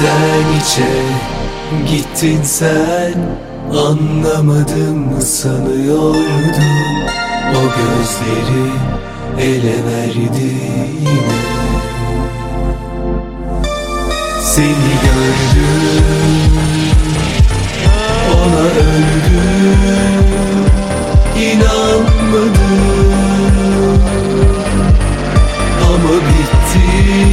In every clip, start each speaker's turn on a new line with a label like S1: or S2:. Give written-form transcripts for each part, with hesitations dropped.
S1: İçten içe gittin sen, anlamadım mı sanıyordum. O gözlerin ele verdi yine. Seni gördüm, ona öldüm, inanmadım ama bitti.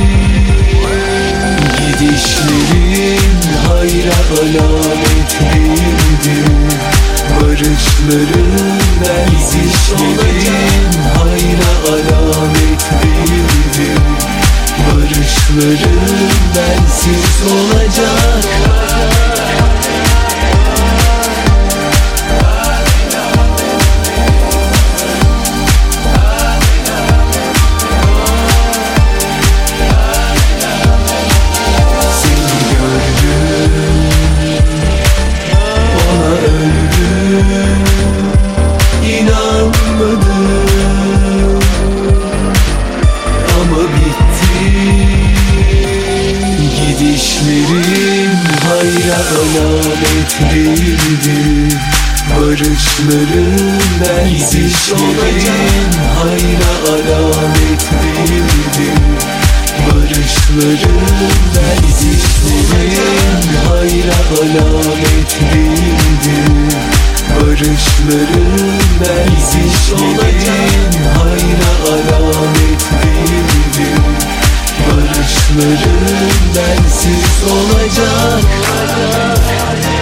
S1: Gidişlerin hayra alamet değildi, barışların bensiz olacak. Hayra alamet değildi, barışların bensiz olacak. Gidişlerin hayra alamet değildi, barışların bensiz olacak. Hayra alamet değildi, barışların bensiz olacak. Hayra alamet değildi, barışların bensiz olacak. Hayra alamet değildi, barışların bensiz olacak.